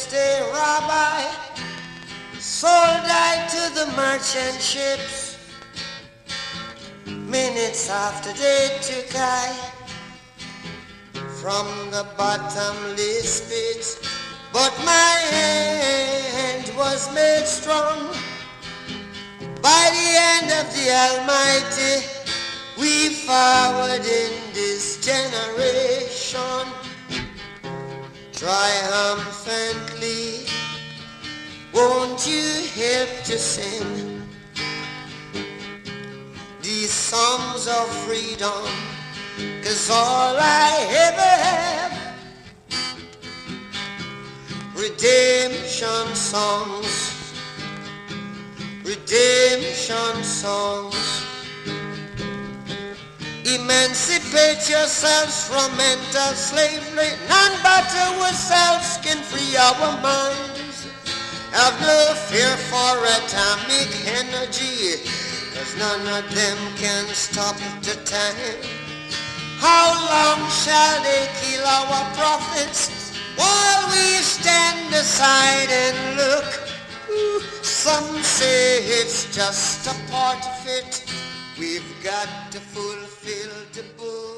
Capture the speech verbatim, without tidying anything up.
next day, Rabbi sold I to the merchant ships. Minutes after they took I from the bottomless pit, but my hand was made strong by the hand of the Almighty. We forward in this generation triumphantly. Won't you help to sing these songs of freedom? 'Cause all I ever have, redemption songs, redemption songs. Emancipate yourselves from mental slavery. None but ourselves can free our minds. Have no fear for atomic energy, 'cause none of them can stop the time. How long shall they kill our prophets while we stand aside and look? Ooh, some say it's just a part of it. We've got to fulfill the book.